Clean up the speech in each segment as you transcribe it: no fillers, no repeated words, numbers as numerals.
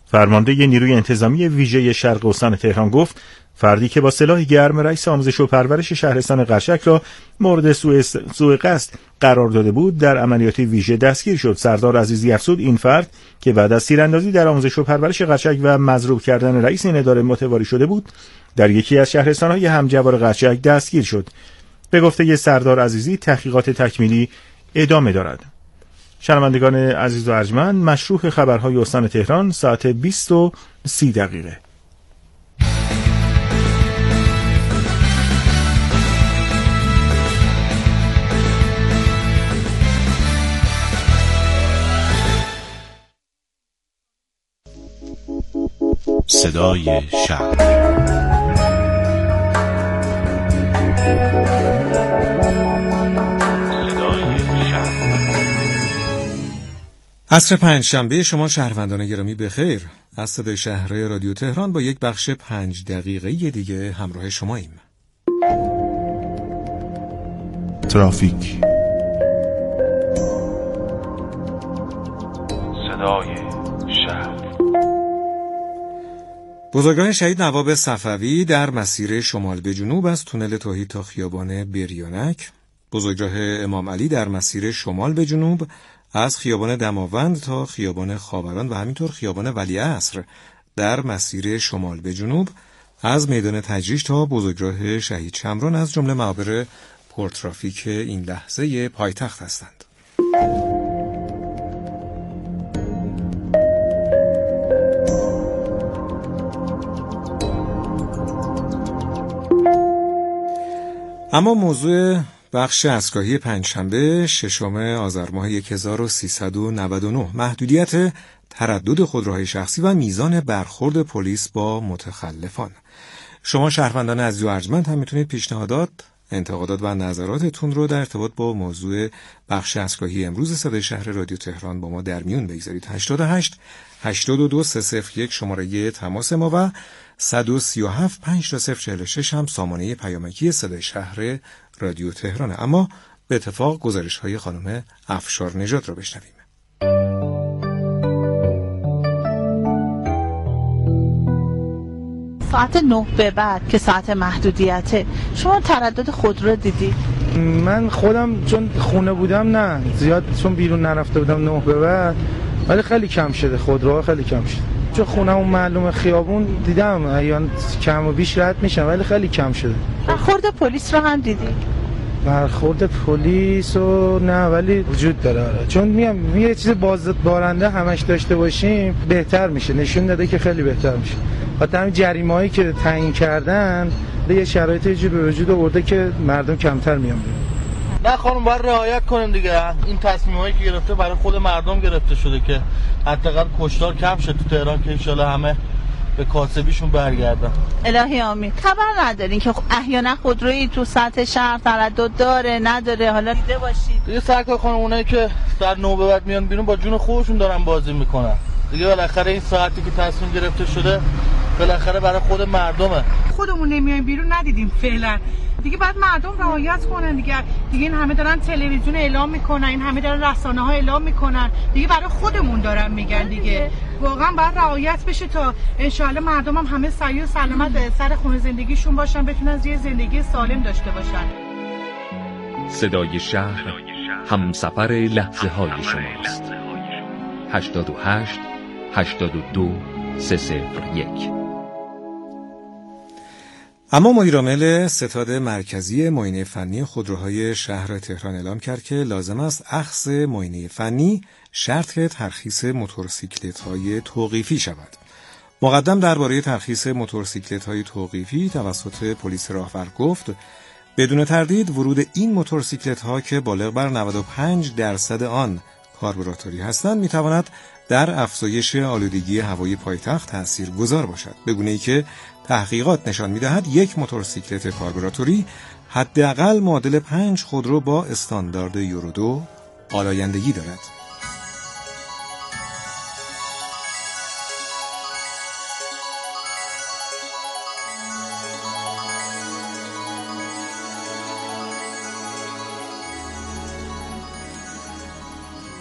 فرمانده نیروی انتظامی ویژه شرق استان تهران گفت فردی که با سلاح گرم رئیس آموزش و پرورش شهرستان قشک را مورد سوء قصد قرار داده بود در عملیات ویژه دستگیر شد. سردار عزیزی افزود این فرد که بعد از تیراندازی در آموزش و پرورش قشک و مضروب کردن رئیس این اداره متواری شده بود، در یکی از شهرستان‌های همجوار قشک دستگیر شد. به گفته سردار عزیزی تحقیقات تکمیلی ادامه دارد. شنوندگان عزیز و ارجمند، مشروح خبرهای استان تهران ساعت 20:30. صدای شهر. عصر پنجشنبه شما شهروندان گرامی بخیر. از صدای شهر رادیو تهران با یک بخش 5 دقیقه‌ای دیگه همراه شماییم. ترافیک، صدای شهر. بزرگراه شهید نواب صفوی در مسیر شمال به جنوب از تونل توحید تا خیابان بریانک، بزرگراه امام علی در مسیر شمال به جنوب از خیابان دماوند تا خیابان خاوران و همینطور خیابان ولیعصر در مسیر شمال به جنوب از میدان تجریش تا بزرگراه شهید شمران از جمله محاور پرترافیک این لحظه پایتخت هستند. اما موضوع بخش اسکاهی پنجشنبه 6 آذر ماه 1399 محدودیت تردد خودروهای شخصی و میزان برخورد پلیس با متخلفان. شما شهروندان عزیز و ارجمند هم میتونید پیشنهادات، انتقادات و نظراتتون رو در ارتباط با موضوع بخش اسکاهی امروز صدای شهر رادیو تهران با ما در میون بگذارید. 88 82 301 شماره تماس ما و 137 5046 هم سامانه پیامکی صدای شهر رادیو تهرانه. اما به اتفاق گزارش‌های خانم افشار نژاد رو بشنویم. ساعت 9 به بعد که ساعت محدودیته، شما تردد خودرو رو دیدی؟ من خودم چون خونه بودم نه زیاد، چون بیرون نرفته بودم 9 به بعد، ولی خیلی کم شده، خودروها خیلی کم شده. چون خونمون معلومه خیابون دیدم احیانا کم و بیش رد میشن، ولی خیلی کم شده. برخورد پلیس رو هم دیدی؟ برخورد پلیس رو نه، ولی وجود داره. چون میگم یه چیز بازدارنده همش داشته باشیم بهتر میشه، نشون داده که خیلی بهتر میشه. حتی همین جریمه‌هایی که تعیین کردن یه شرایط یه جور به وجود آورده که مردم کمتر میان. نه خانم، باید رعایت کنیم دیگه. این تصمیمایی که گرفته برای خود مردم گرفته شده که حداقل کشتار کم شه تو تهران، که ان شاءالله همه به کاسبیشون برگردن. الهی آمین. خبر ندارین که احیانا خودرویی تو سطح شهر تردد داره نداره؟ حالا دیده باشید دیگه. سرکار خانم، اونایی که در نوبت میان بیرون با جون خودشون دارن بازی میکنن دیگه. بالاخره این ساعتی که تصمیم گرفته شده بالاخره برای خود مردمه. خودمون نمیایم بیرون ندیدیم فعلا دیگه. بعد مردم رعایت کنن دیگه. این همه دارن تلویزیون اعلام میکنن، این همه دارن رسانه ها اعلام میکنن دیگه. برای خودمون دارن میگن دیگه. واقعا باید رعایت بشه تا انشالله مردم هم همه سعی و سلامت سر خونه زندگیشون باشن، بتونن یه زندگی سالم داشته باشن. صدای شهر همسفر لحظه های شماست. 88 82 301. اما مدیرعامل ستاد مرکزی معاینه فنی خودروهای شهر تهران اعلام کرد که لازم است اخذ معاینه فنی شرط ترخیص موتورسیکلت‌های توقیفی شود. مقدم درباره ترخیص موتورسیکلت‌های توقیفی توسط پلیس راهور گفت بدون تردید ورود این موتورسیکلت‌ها که بالغ بر 95% آن کاربراتوری هستند می‌تواند در افزایش آلودگی هوای پایتخت تاثیرگذار باشد، به گونه‌ای که تحقیقات نشان می‌دهد یک موتورسیکلت کاربراتوری حداقل معادل 5 خودرو با استاندارد یورو 2 آلایندگی دارد.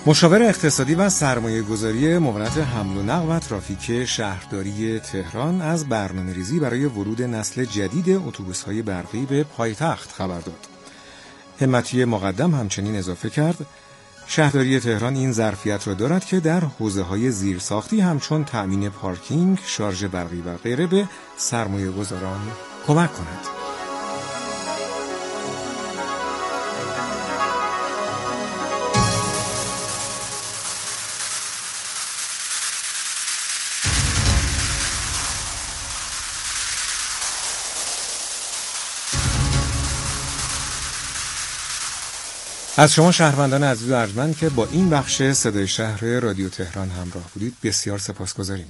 مشاور اقتصادی و سرمایه گذاری معاونت حمل و نقل و ترافیک شهرداری تهران از برنامه‌ریزی برای ورود نسل جدید اتوبوس‌های برقی به پایتخت خبر داد. همتی مقدم همچنین اضافه کرد شهرداری تهران این ظرفیت را دارد که در حوزه‌های زیرساختی همچون تأمین پارکینگ، شارژ برقی و غیره به سرمایه‌گذاران کمک کند. از شما شهروندان عزیز و ارجمند که با این بخش صدای شهر رادیو تهران همراه بودید بسیار سپاسگزاریم.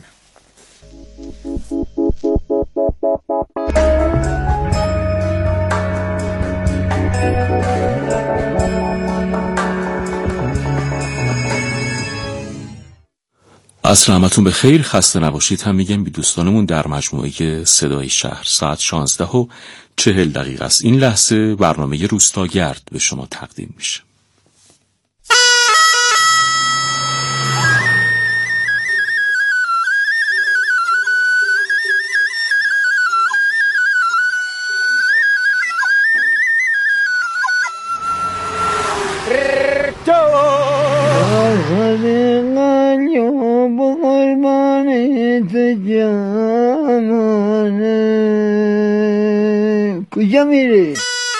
عصر همتون به خیر، خسته نباشید هم میگم بی دوستانمون در مجموعه صدای شهر. ساعت 16:40 است. این لحظه برنامه روستاگرد به شما تقدیم میشه. کجا میری؟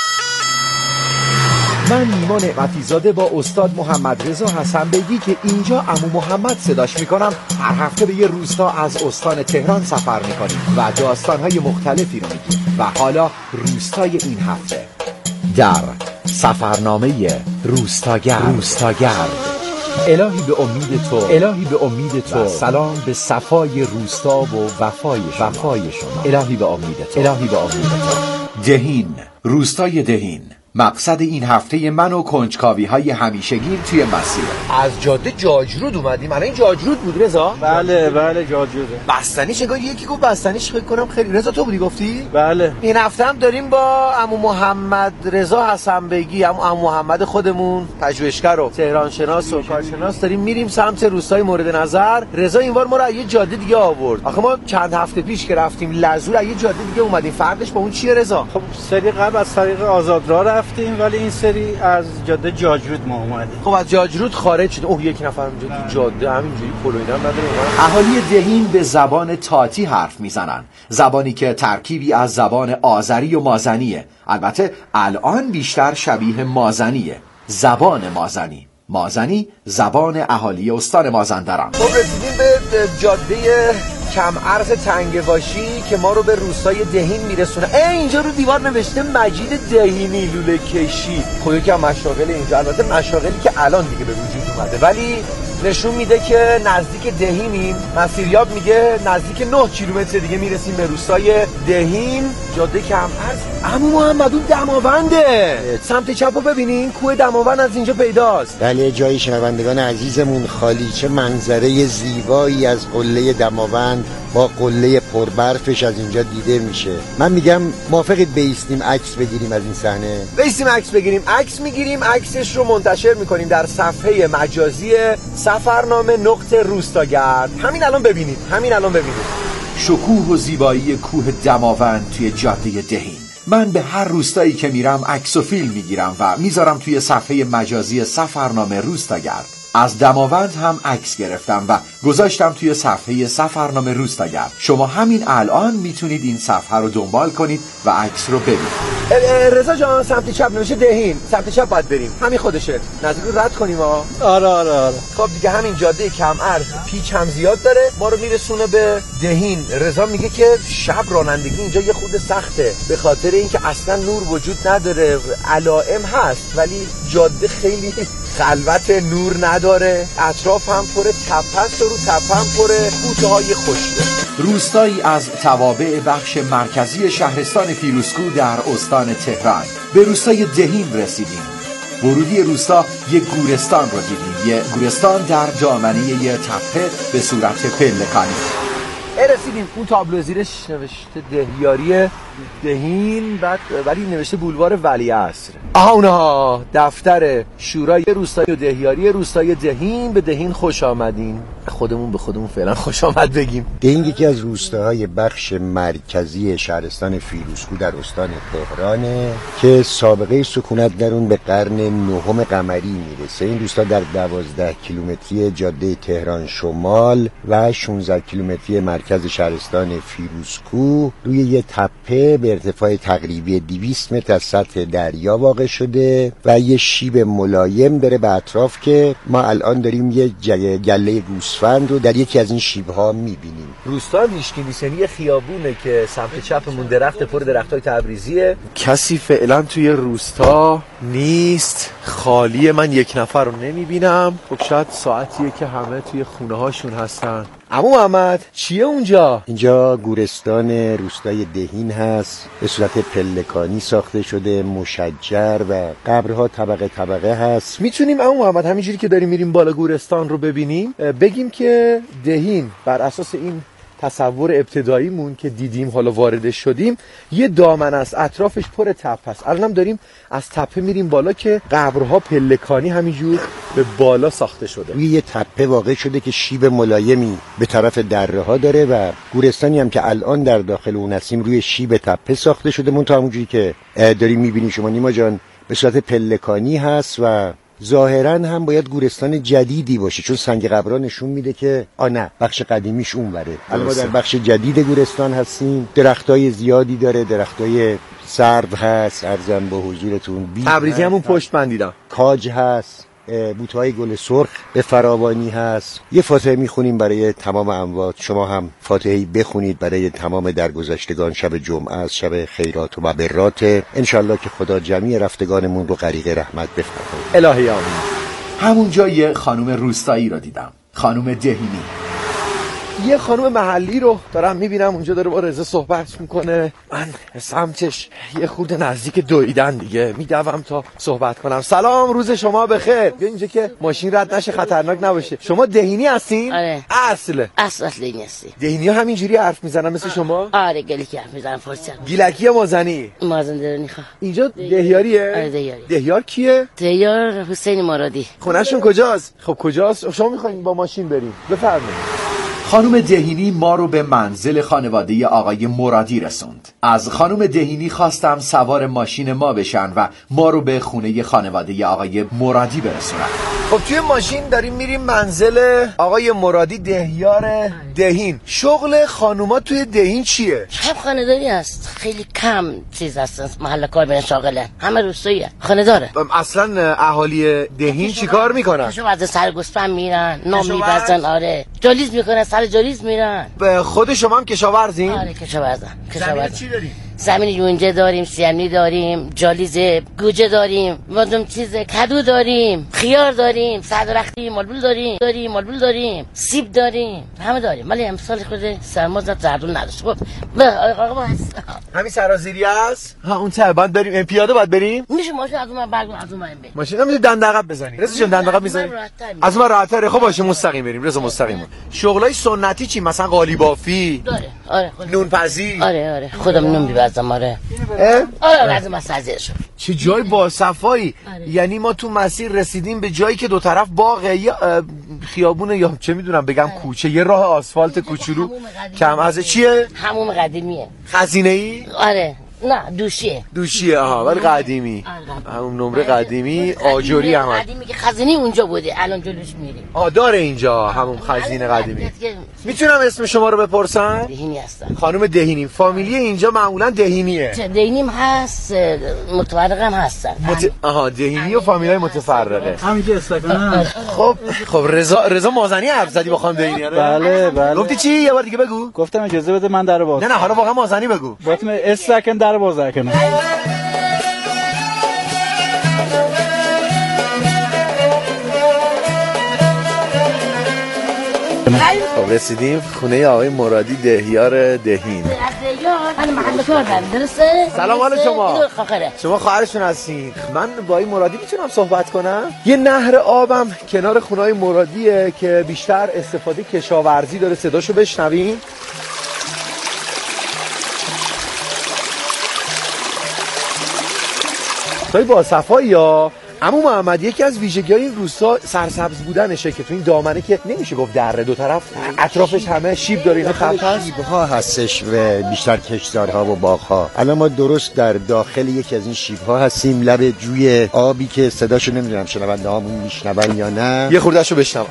من نیما نعمتی زاده با استاد محمد رضا حسن بیگی که اینجا عمو محمد صداش میکنم هر هفته به یه روستا از استان تهران سفر میکنیم و داستانهای مختلفی رو میگیم و حالا روستای این هفته در سفرنامه روستاگرد. الهی به امید تو و سلام به صفای روستا و وفای شما. الهی به امید تو. دهین، روستای دهین مقصد این هفته من و کنجکاوی‌های همیشگیر توی مسیر. از جاده جاجرود اومدیم. الان این جاجرود بود رضا؟ بله جاجروده. بستنیش نگاه یکی گفت بستنیش فکر کنم خیلی. رضا تو بودی گفتی؟ بله. این هفته هم داریم با عمو محمد رضا حسن بیگی، عمو محمد خودمون، پژوهشگر و تهران شناس و کارشناس، داریم میریم سمت روستای مورد نظر. رضا اینوار ما رو یه جاده دیگه آورد. آخه ما چند هفته پیش که رفتیم لزور یه جاده دیگه اومدیم. فردش با اون چیه رضا؟ خب سری قبل از طریق آزادراه رفتیم ولی این سری از جاده جاجرود ما اومدیم. خب از جاجرود خارج شد. اوه یک نفر اونجا تو جاده همینجوری پلوینا نداره. اهالی دهین به زبان تاتی حرف میزنن، زبانی که ترکیبی از زبان آذری و مازنیه. البته الان بیشتر شبیه مازنیه. زبان مازنی زبان اهالی استان مازندران. خب رسیدیم به جاده کم عرض تنگه‌باشی که ما رو به روستای دهین میرسونه. اینجا رو دیوار نوشته مجید دهینی لوله کشی. خب یکم مشاغل اینجا، البته مشاغلی که الان دیگه به وجود اومده ولی نشون میده که نزدیک دهینیم. مسیریاب میگه نزدیک 9 کیلومتر دیگه میرسیم به روستای دهین. جاده کم عرض. عمو محمد اون دماونده. سمت چپ رو ببینین، کوه دماوند از اینجا پیداست. بله جای شنوندگان عزیزمون خالی. چه منظره زیبایی از قله دماوند با قله پربرفش از اینجا دیده میشه. من میگم موافقید بیستیم عکس بگیریم از این صحنه؟ بیستیم عکس بگیریم. عکس میگیریم، عکسش رو منتشر میکنیم در صفحه مجازی سفرنامه روستاگرد. همین الان ببینید. شکوه و زیبایی کوه دماوند توی جاده دهین. من به هر روستایی که میرم عکس و فیلم میگیرم و میذارم توی صفحه مجازی سفرنامه روستاگرد. از دماوند هم عکس گرفتم و گذاشتم توی صفحه سفرنامه روستاگرد. شما همین الان میتونید این صفحه رو دنبال کنید و عکس رو ببینید. رضا جان سمت چپ نوشته دهین. سمت چپ باید بریم. همین خودشه. نزدیک رو رد کنیم ها. آره. خب دیگه همین جاده کم عرض پیچ هم زیاد داره، ما رو میرسونه به دهین. رضا میگه که شب رانندگی اینجا یه خود سخته به خاطر اینکه اصلا نور وجود نداره. علائم هست ولی جاده خیلی خلوت، نور نداره، اطراف هم پر تپه است و رو تپه هم پر بوته‌های خشکه. روستایی از توابع بخش مرکزی شهرستان فیروزکوه در استان تهران. به روستای دهین رسیدیم. ورودی روستا یک گورستان رو دیدیم. یه گورستان در دامنه یه تپه به صورت پلکانی. رسیدیم. اون تابلو زیرش نوشته دهیاری دهین، بعد ولی نوشته بولوار ولیعصر. آها اونها دفتر شورای روستایی و دهیاری روستای دهین. به دهین خوش آمدین. خودمون به خودمون فعلا خوش آمد بگیم. دهین یکی از روستاهای بخش مرکزی شهرستان فیروزکو در استان تهرانه که سابقه سکونت در اون به قرن 9 قمری میرسه. این روستا در 12 کیلومتری جاده تهران شمال و 16 کیلومتری مرکز شهرستان فیروزکو روی یه تپه به ارتفاع تقریبی 200 متر از سطح دریا واقع شده و یه شیب ملایم داره به اطراف که ما الان داریم یه گله گوسفند رو در یکی از این شیب‌ها می‌بینیم. روستا هیچکی نیست، یعنی یه خیابونه که سمت چپمون درخت پر درختای تبریزیه. کسی فعلا توی روستا نیست، خالیه. من یک نفر رو نمی‌بینم. خب شاید ساعتیه که همه توی خونه‌هاشون هستن. عمو محمد چیه اونجا؟ اینجا گورستان روستای دهین هست، به صورت پلکانی ساخته شده، مشجر و قبرها طبقه طبقه هست. میتونیم عمو محمد همینجوری که داریم میریم بالا گورستان رو ببینیم، بگیم که دهین بر اساس این تصور ابتداییمون که دیدیم حالا وارد شدیم یه دامن است، اطرافش پر تپه است. الانم داریم از تپه میریم بالا که قبرها پلکانی همینجور به بالا ساخته شده. روی یه تپه واقع شده که شیب ملایمی به طرف دره ها داره و گورستانی هم که الان در داخل اون هستیم روی شیب تپه ساخته شده. منتها همونجوری که داریم میبینیم شما نیما جان به صورت پلکانی هست و ظاهراً هم باید گورستان جدیدی باشه چون سنگ قبرها نشون میده که نه بخش قدیمیش اونوره. الان در بخش جدید گورستان هستیم. درختای زیادی داره، درختای سرو هست، عرضم به حضورتون تبریزی همون پشت من دیدم، کاج هست، بوتهای گل سرخ به فراوانی هست. یه فاتحه میخونیم برای تمام اموات. شما هم فاتحه‌ای بخونید برای تمام درگذشتگان. شب جمعه است، شب خیرات و مبرات. انشالله که خدا جمیع رفتگانمون رو غریق رحمت بفرماید. الهی آمین. همونجا یه خانم روستایی رو دیدم، خانم دهینی. یه خانم محلی رو دارم میبینم اونجا داره با رضا صحبت میکنه. من سمتش یه خورده نزدیک دویدن دیگه میدوم تا صحبت کنم. سلام، روز شما بخیر. بیا اینجا که ماشین رد نشه، خطرناک نباشه. شما دهینی هستین؟ آره. اصل دهینی هستی. دهینی ها همینجوری حرف میزنن مثل شما؟ آره گلکی حرف میزنن فارسی. گیلکی یا مازنی؟ مازندرانی خواه. اینجا دهیاریه؟ آره دهیاری. دهیار کیه؟ دهیار حسین مرادی. خونه‌شون کجاست؟ خب کجاست؟ شما میخواین با ماشین بریم؟ بفرمایید. خانم دهینی ما رو به منزل خانواده آقای مرادی رسوند. از خانم دهینی خواستم سوار ماشین ما بشن و ما رو به خونه خانواده آقای مرادی برسونن. خب توی ماشین داریم میریم منزل آقای مرادی دهیار دهین. شغل خانوما توی دهین چیه؟ کم خانه‌داری هست، خیلی کم چیز هستن محل کار برن شاغلن، همه روستایی خانه داره. اصلا اهالی دهین چیکار میکنن؟ کشاورز سرگوسفند میرن، نام میبزن. آره جالیز میکنن، سر جالیز میرن. خود شما هم کشاورزین؟ آره کشاورزم. زمین چی داریم؟ زمین یونجه داریم، سیمنی داریم، جالیزه، گوجه داریم، مادام چیزه، کدو داریم، خیار داریم، سردرختی، مالبول داریم، سیب داریم، همه داریم. ولی امسال خود سرما زردون نداشت. خب آقا همین سرازیری است. اون ته بعد بریم پیاده بعد بریم. میشه ماشین از اون برگون از اون بریم. ماشین نمیشه دندقب بزنی. رضا جان دندقب میزنی. از اون راحت‌تره. خب باشه مستقیم بریم. رضا مستقیم. شغلای سنتی چی؟ مثلا قالی بافی؟ داره. آره. نون پزی؟ آره. خودم نون می‌بازم. آره لازم است ازش. چه جای باصفایی. یعنی ما تو مسیر رسیدیم به جایی که دو طرف باغه، یا خیابونه یا چه میدونم بگم کوچه، یه راه آسفالت کوچولو کم از چیه؟ حموم قدیمیه. خزینه‌ای؟ آره. نه دوشیه. آها ولی قدیمی. همون نمره قدیمی آجوری هم قدیمی که خزینه اونجا بوده الان جلوش میریم. داره اینجا همون خزینه قدیمی. میتونم اسم شما رو بپرسم؟ دهینی هستم. خانم دهینی. فامیلی اینجا معمولا دهینیه. دهینیم هست، متفرقه هم هستن. دهینی و فامیلای متفرقه. همینجا استکانه. خب رضا مازنی حرف زدی با خانم دهینی؟ بله. گفتی چی؟ یه بار دیگه بگو. گفتم اجازه بده من درو باز. نه حالا واقعا مازنی بگو. گفتم استکان درو باز کنه. خب رسیدیم خونه آقای مرادی دهیار دهین. من محل کار دارم. درسته؟ سلام حال شما خواهرشون هستین. من با این مرادی میتونم صحبت کنم؟ یه نهر آبم کنار خونه های مرادیه که بیشتر استفاده کشاورزی داره. صداشو بشنوین. روستای باصفایی یا عمو محمد. یکی از ویژگی‌های این روستا سرسبز بودنشه که تو این دامنه که نمیشه گفت دره، دو طرف اطرافش همه شیب داره، اینا خط هست، شیب‌ها هستش و بیشتر کشتزارها و باغ‌ها. الان ما درست در داخل یکی از این شیب‌ها هستیم، لب جوی آبی که صداشو نمیدونم شنونده‌هامون میشنون یا نه. یه خورده‌شو بشنوم.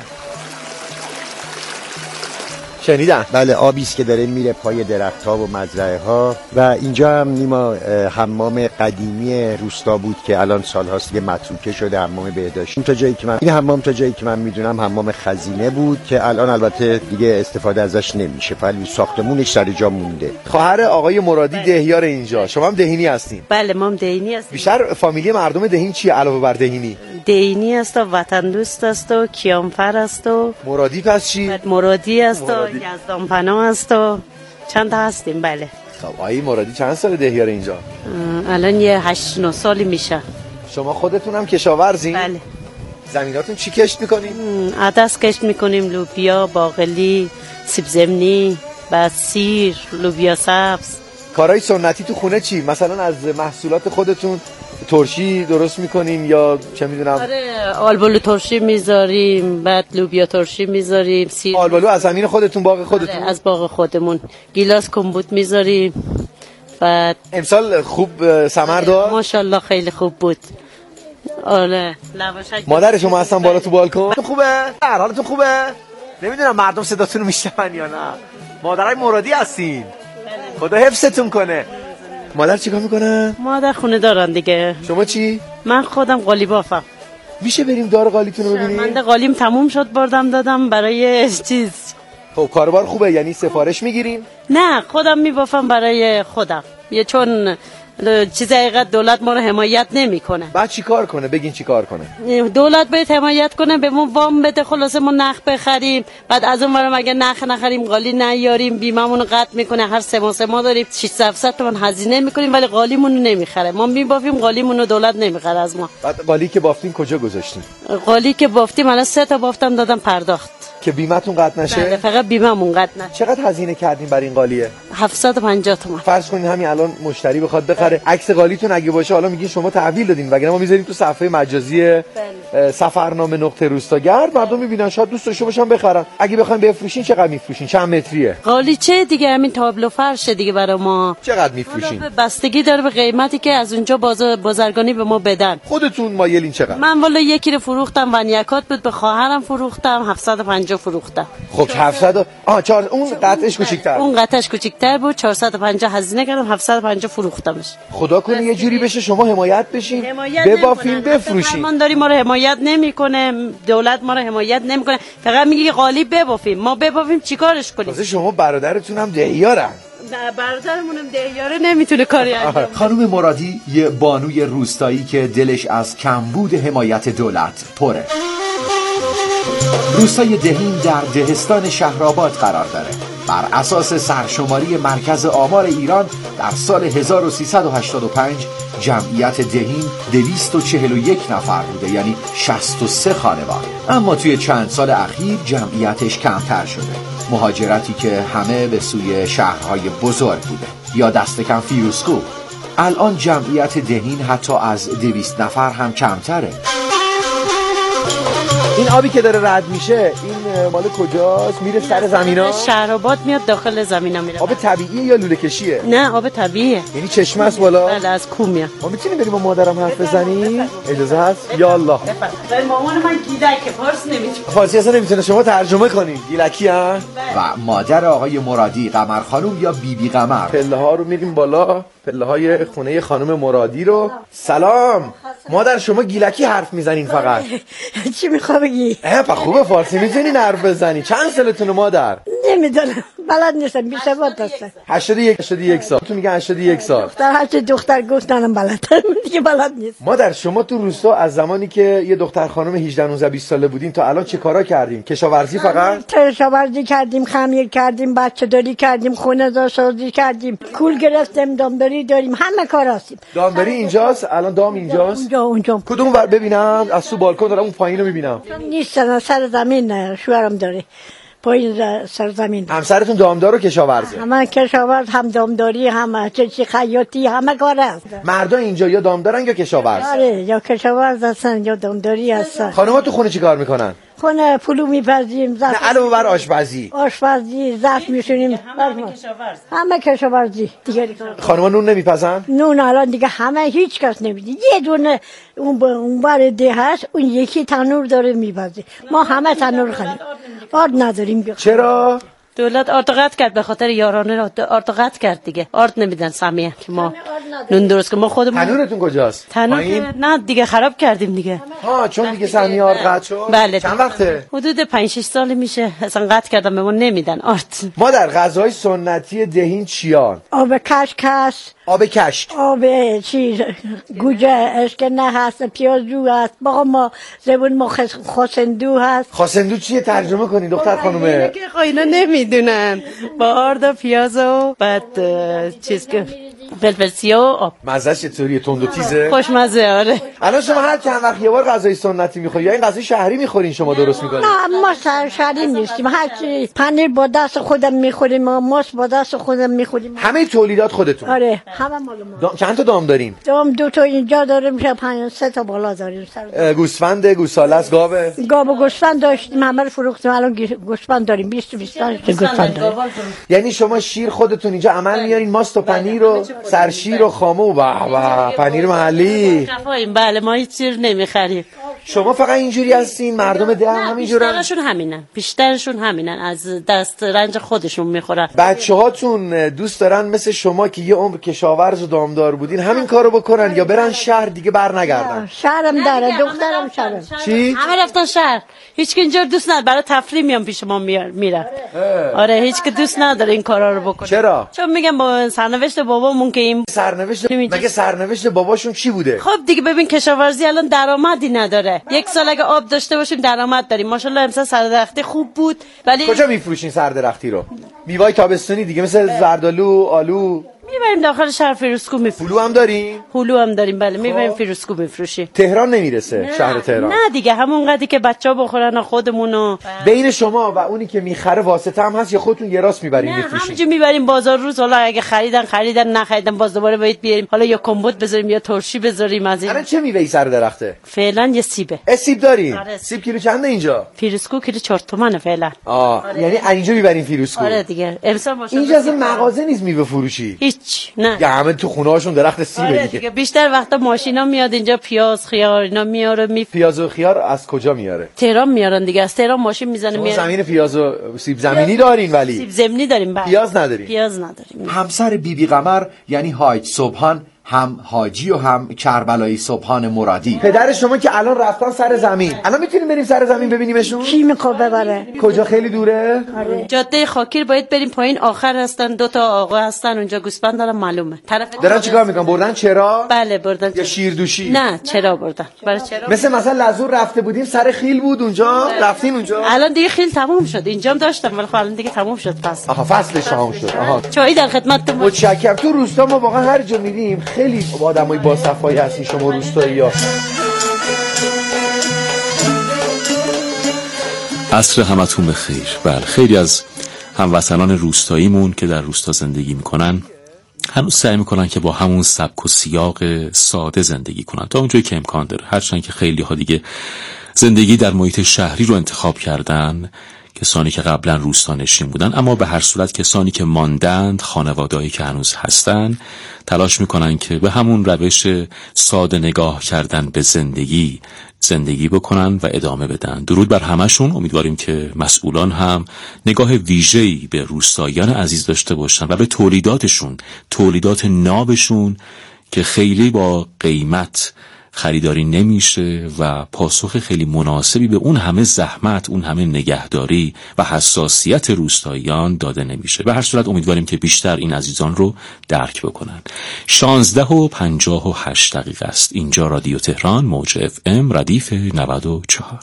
شنیدن؟ بله، آبی است که داره میره پای درخت‌ها و مزرعه‌ها. و اینجا هم نیما حمام قدیمی روستا بود که الان سال‌هاست دیگه متروکه شده، حمام بهداشتی. این حمام تا جایی که من میدونم حمام خزینه بود که الان البته دیگه استفاده ازش نمیشه، ولی ساختمونش سر جا مونده. خواهر آقای مرادی دهیار اینجا، شما هم دهینی هستین؟ بله ما هم دهینی هستیم. بیشتر فامیلی مردم دهین چیه علاوه بر دهینی؟ دهینی است و وطن دوست است و کیانفر است و مرادی. پس چی؟ مرادی است و یزدان پناه است و چند تا هستیم. بله. خب آقای مرادی چند سال دهیار اینجا؟ الان یه 8-9 سالی میشه. شما خودتون هم کشاورزین؟ بله. زمیناتون چی کشت میکنین؟ عدس کشت میکنیم، لوبیا، باقلی، سیب زمینی، بعد سیر، لوبیا سبز. کارهای سنتی تو خونه چی؟ مثلا از محصولات خودتون ترشی درست میکنیم یا چه میدونم؟ آره، آلبالو ترشی میذاریم، بعد لوبیا ترشی میذاریم، سیر. آلبالو از زمین خودتون، باغ خودتون؟ آره، از باغ خودمون. گیلاس کمبوت میذاریم. بعد امسال خوب ثمر داد؟ ماشاءالله خیلی خوب بود. آره، لواشک. مادر شما هستن بالا تو بالکن؟ خوبه؟ حالتون خوبه؟ نمیدونم مردم صداتون رو میشنون یا نه. مادرای مرادی هستین؟ خدا حفظتون کنه. مادر چیکار میکنه؟ مادر خونه دارن دیگه. شما چی؟ من خودم قالی بافم. میشه بریم دار قالیتون رو ببینیم؟ من قالیم تموم شد، بردم دادم برای چیز. خب کاروبار خوبه؟ یعنی سفارش میگیرین؟ نه، خودم میبافم برای خودم. چون چیز حقیقت دولت ما رو حمایت نمیکنه. بعد چی کار کنه؟ بگین چی کار کنه؟ دولت باید حمایت کنه، به ما وام بده، خلاصه ما نخ بخریم، بعد از اون ورم اگه نخ نخریم قالی نیاریم، بیممون رو قطع میکنه. هر 3 ماه داریم 600 تومان هزینه میکنیم ولی قالیمون رو نمیخره. ما میبافیم قالیمون رو دولت نمیخره از ما. بعد قالی که بافتین کجا گذاشتین؟ قالی که بافتیم الان 3 تا بافتم دادم پرداخت که بیمتون قطع نشه. بله، فقط بیممون قطع نشه. چقدر هزینه کردین برای این قالیه؟ 750 تومان. فرض کنین همین الان مشتری بخواد بخره، عکس قالیتون اگه باشه، حالا میگین شما تحویل دادین، وگرنه ما میذاریم تو صفحه مجازی سفرنامه.روستاگرد، مردم میبینن، شاید دوست داشته باشن بخرن. اگه بخواید بفروشین چقدر میفروشین؟ چند متریه قالی؟ چه دیگه همین تابلو فرشه دیگه برای ما. چقدر میفروشین؟ بستگی داره به قیمتی که از اونجا بازرگانی به ما بدن. خودتون مایلین چقدر؟ من والا یکی رو فروختم، ونیکات بود، به خواهرم فروختم 750 فروختم. خب 700 اون قطعش کوچیک‌تر. اون قطعش کوچیک‌تر بود، 450 هزینه کردم، 750 فروختمش. خدا کنه یه جوری بشه شما حمایت بشین، ببافین، بفروشین. من داری ما رو حمایت نمیکنه، دولت ما رو حمایت نمیکنه، فقط میگه قالی ببافیم. ما ببافیم چیکارش کنیم؟ واسه شما برادرتون هم دهیارن. نه، برادرمونم دهیاره، نمیتونه کاری انجام. خانم مرادی یه بانوی روستایی که دلش از کمبود حمایت دولت پره. روستای دهین در دهستان شهرآباد قرار داره. بر اساس سرشماری مرکز آمار ایران در سال 1385 جمعیت دهین 241 نفر بوده، یعنی 63 خانواده. اما توی چند سال اخیر جمعیتش کمتر شده. مهاجرتی که همه به سوی شهرهای بزرگ بوده یا دست کم فیروزکوه. الان جمعیت دهین حتی از 200 نفر هم کمتره. این آبی که داره رد میشه این مال کجاست؟ میره سر زمینا؟ شهرآباد میاد داخل زمینا میره. آب طبیعیه یا لوله کشیه؟ نه، آب طبیعیه. یعنی چشمه است بالا؟ بله، از کو میاد. ما میتونیم بریم با مادرم حرف بزنیم؟ اجازه هست؟ یا الله. مامان من گیلک فارس نمیتونه. فارسی اصلا نمیتونه، شما ترجمه کنین. گیلکی ها؟ و مادر آقای مرادی، قمر خانم یا بیبی قمر. پله ها رو میریم بالا، پله های خونه خانم مرادی رو. سلام. مادر شما گیلکی حرف میزنین فقط؟ چی میخوای بگی؟ خوبه فارسی میتونین حرف بزنی. چند سالتونه مادر؟ نمیدونم، بلد نیستم. 20 هستم. 81 سال. تو میگن 81 سال. دختر گفتنم بلدم دیگه، بلد نیست. مادر شما تو روستا از زمانی که یه دختر خانم 18 19 20 ساله بودین تا الان چه کارا کردین؟ کشاورزی فقط؟ کشاورزی کردیم، خمیر کردیم، بچه داری کردیم، خونه سازی کردیم، کول گرفتیم، دامداری داریم، همه کار هستیم. دامداری اینجاست؟ الان دام اینجاست؟ اونجا. کدوم ور ببینم؟ از تو بالکن دارم اون پایین رو میبینم. نیستن، سر زمین شوهرم داره. پایین سرزمین. همسرتون دامدار و کشاورزه؟ همه کشاورز، هم دامداری، هم چی خیاطی، همه کار هست. مردا اینجا یا دامدارن یا کشاورز؟ آره، یا کشاورز هستن یا دامداری هستن. خانم‌ها تو خونه چیکار میکنن؟ خونه پلو میپزیم، نه علاوه بر آشپزی ظرف میشونیم. همه کشاورزی دیگه. خانم‌ها نون نمیپزن؟ نون الان دیگه همه هیچ کس نمیده. یه دونه اون بر ده هست، اون یکی تنور داره میپزه. ما همه تنور خرید. آرد نداریم. چرا؟ دولت آرد قطع کرد، به خاطر یارانه آرد قطع کرد دیگه. آرد نمیدن سمیه که ما نون درست که ما خودمون. تنورتون کجاست؟ تنور نه دیگه خراب کردیم دیگه. چون دیگه سمیه آرد قطع شد. بله. چند وقته؟ حدود 5-6 سال میشه اصلا قطع کردم، به ما نمیدن آرد. ما در غذاهای سنتی دهین چیان؟ آب کشک هست. آب کشک. آب چیز گوجه اشکنه هست، پیازو هست. باقا ما زبون ما خاسندو هست. خاسندو چیه؟ ترجمه کنی دختر خانومه. که اینا نمیدونن. با آرد و پیاز و بعد چیز که فلفل سیاه و آب. مزه‌اش چطوریه؟ تند و تیزه؟ خوشمزه. آره. الان شما هر چند وقت یه بار غذای سنتی میخوری یا این غذای شهری میخورین شما درست میکنین؟ نه ما شهری نیستیم. هر چی پنیر با دست خودم میخوریم، ما ماست با دست خودم میخوریم. همه تولیدات خودتون؟ آره همه مال ما. چند تا دام داریم؟ دام 2 تا اینجا داریم، 5-3 تا بالا داریم. گوسفند، گوساله است، گاوه؟ گاو و گوسفند داشتیم، همه رو فروختیم. الان گوسفند داریم، 20 گوسفند داریم. یعنی شما شیر خودتون اینجا عمل میارین، ماست و پنیر و سرشیر و خامه و به پنیر محلی؟ بله ما هیچ چیز نمیخریم. شما فقط اینجوری هستین؟ مردم ده همینجورن؟ بیشترشون همینن، از دست رنج خودشون میخورن. بچه‌هاتون دوست دارن مثل شما که یه عمر کشاورز و دامدار بودین همین کارو بکنن یا برن شهر دیگه برنگردن؟ شهرم داره، دخترم شهرم. چی؟ همه رفتن شهر. هیچ کی اینجا دوست نداره، برای تفریح میام پیش ما میرن. آره هیچ کی دوست نداره این کارا رو بکنه. چرا؟ چون میگم با سرنوشت بابامون که این مگه سرنوشت باباشون چی بوده؟ خب دیگه ببین کشاورزی الان درآمدی نداره. یک سال اگه آب داشته باشیم درآمد داریم. ماشاءالله امسال سردرختی خوب بود. ولی کجا میفروشین سردرختی رو؟ میوای تابستونی دیگه مثل زردآلو، آلو میبریم داخل شهر فیروزکو میفروشیم. هلو هم داریم؟ هلو هم داریم بله. میبریم فیروزکو میفروشیم. تهران نمیرسه؟ شهر تهران نه دیگه همون قدری که بچه‌ها بخورن و خودمونو. بین شما و اونی که میخره واسطه هم هست یا خودتون یه راست میبرین میفروشین؟ همینجوری میبریم بازار روز. حالا اگه خریدن نخریدن باز دوباره باید بیاریم. حالا یا کمبوت بذاریم یا ترشی بذاریم. از این الان چه میوه‌ای سر درخته؟ فعلا یه سیبه. سیب دارین؟ سیب کیلو چنده اینجا؟ فیروزکو کیلو 4 تومنه فعلا. یعنی اینجا میبرین فیروزکو؟ آره دیگه. امسال ماشاءالله اینجا اصلا مغازه نیست میوه فروشی؟ هیچ نه. همه تو خونه هاشون درخت سیبه دیگه. بیشتر وقتا ماشینا میاد اینجا پیاز خیار اینا میاره. پیاز و خیار از کجا میاره؟ تهران میارن دیگه. از تهران ماشین میزنه میاره. زمین پیاز و سیب زمینی دارین ولی سیب زمینی داریم بله. پیاز نداریم. همسر بیبی قمر یعنی حاج صبحان هم حاجی و هم کربلایی صبحان مرادی پدر شما که الان رفتن سر زمین. الان میتونیم بریم سر زمین ببینیمشون؟ کی میخواد ببره؟ کجا خیلی دوره؟ جاده خاکیر باید بریم پایین آخر هستن 2 تا آقا هستن اونجا گوسفند دارن معلومه. دارن چیکار میکنن؟ بردن چرا؟ بله بردن. یا شیردوشی؟ نه چرا بردن. برای چرا؟ مثلا لزور رفته بودیم سر خیل بود اونجا رفتین اونجا؟ الان دیگه خیل تموم شد. اینجام داشتم ولی الان دیگه تموم شد فصل. فصلش تموم شد. چای در خدمتتون. متشکرم. تو روستا ما واقعا هر جا میریم خیلی آدمای با صفایی هستین شما روستایی‌ها. عصر همتون بخیر. بله خیلی از هموطنان روستاییمون که در روستا زندگی میکنن هنوز سعی میکنن که با همون سبک و سیاق ساده زندگی کنن تا اونجایی که امکان داره. هرچند که خیلی ها دیگه زندگی در محیط شهری رو انتخاب کردن، کسانی که قبلا روستانشین بودن، اما به هر صورت کسانی که ماندند، خانواده‌ای که هنوز هستن، تلاش میکنن که به همون روش ساده نگاه کردن به زندگی بکنن و ادامه بدن. درود بر همشون. امیدواریم که مسئولان هم نگاه ویژه‌ای به روستاییان عزیز داشته باشن و به تولیدات نابشون که خیلی با قیمت خریداری نمیشه و پاسخ خیلی مناسبی به اون همه زحمت، اون همه نگهداری و حساسیت روستاییان داده نمیشه. به هر صورت امیدواریم که بیشتر این عزیزان رو درک بکنن. 16:58 است. اینجا رادیو تهران موج FM ردیف 94.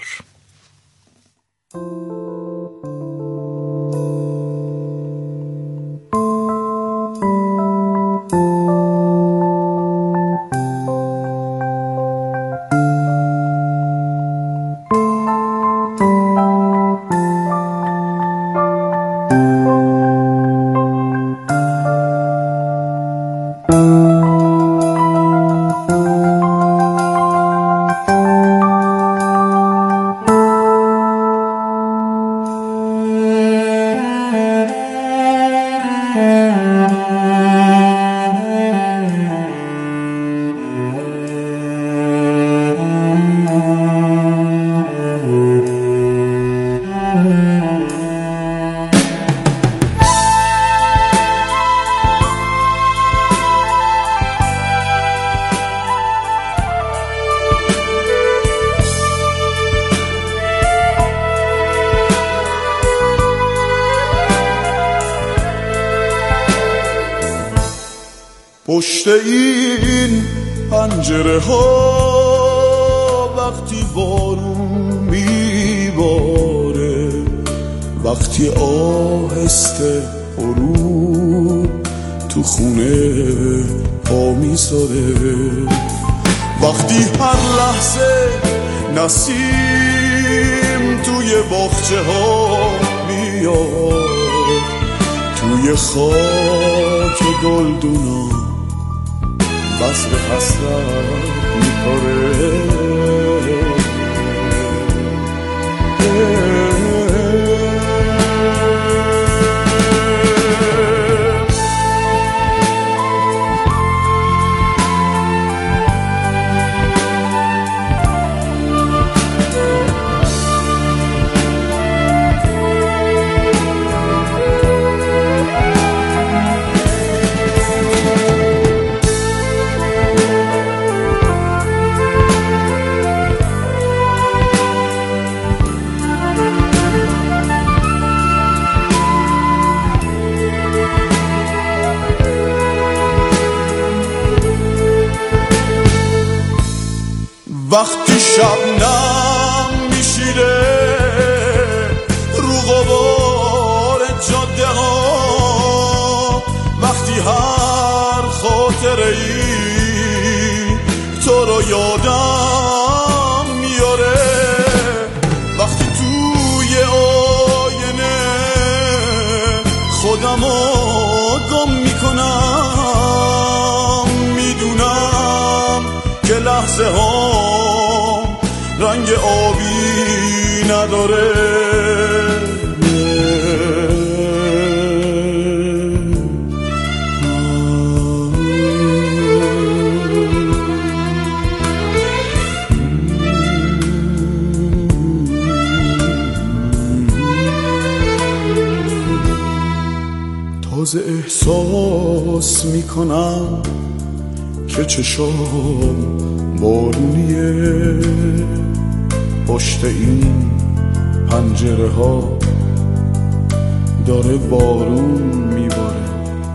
پشت این پنجره ها وقتی بارون میباره، وقتی آهسته غروب تو خونه پا میذاره، وقتی هر لحظه نسیم توی باغچه ها میاد، توی خاک گلدونا بسر حسرت میکاره. وقتی شبنم میشیره رو غبار جاده ها، وقتی هر خاطره ای تو رو یادم میاره، وقتی توی آینه خودمو گم میکنم، میدونم که لحظه ها رنگ آبی نداره. تازه احساس میکنم که چشام بارونیه، پشت این پنجره ها داره بارون میباره.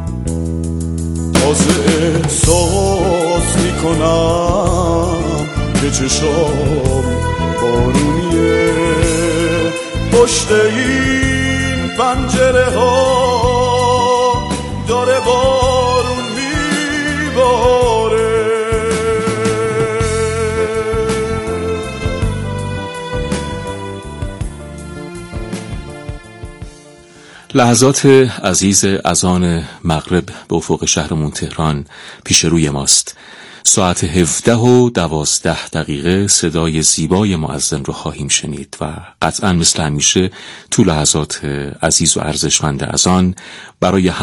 تازه احساس میکنم که چشام بارونیه، پشت این پنجره ها داره بارون میباره. لحظات عزیز اذان مغرب به افق شهرمون تهران پیش روی ماست. ساعت 17:12 صدای زیبای مؤذن رو خواهیم شنید و قطعا مثل همیشه تو لحظات عزیز و ارزشمند اذان برای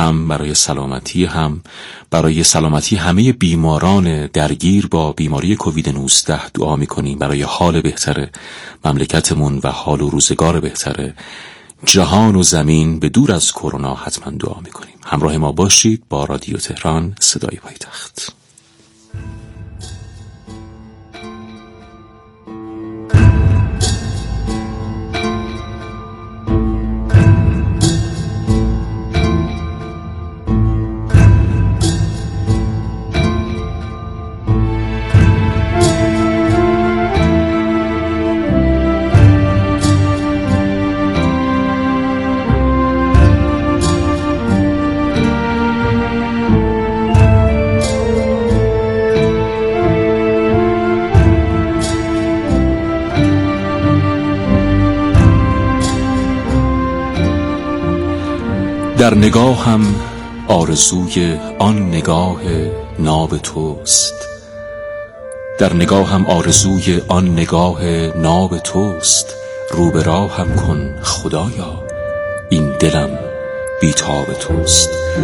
سلامتی همه بیماران درگیر با بیماری کووید 19 دعا میکنیم، برای حال بهتر مملکتمون و حال و روزگار بهتر جهان و زمین به دور از کرونا حتما دعا میکنیم. همراه ما باشید با رادیو تهران صدای پایتخت. در نگاهم آرزوی آن نگاه ناب توست، در نگاهم آرزوی آن نگاه ناب توست، رو به راهم کن خدایا این دلم بیتاب توست.